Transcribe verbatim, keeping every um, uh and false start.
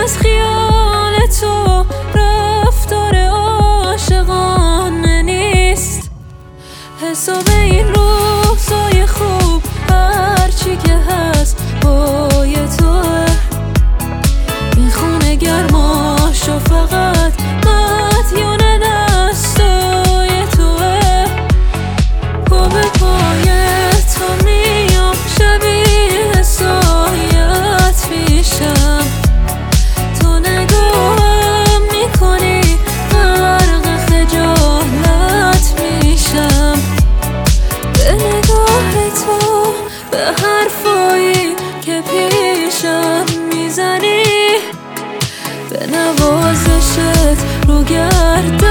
از خیال تو رفتار عاشقانه نیست. حساب این روزای خوب هرچی که هست پای توه. این خونه گرماشو فقط مدیون دستای توه. پا به پای تو میام شبیه سایت پیشم. تو نگاهم میکنی غرق خجالت میشم. به نگاه تو به حرفایی که پیشم میزنی، به نوازشت رو گرد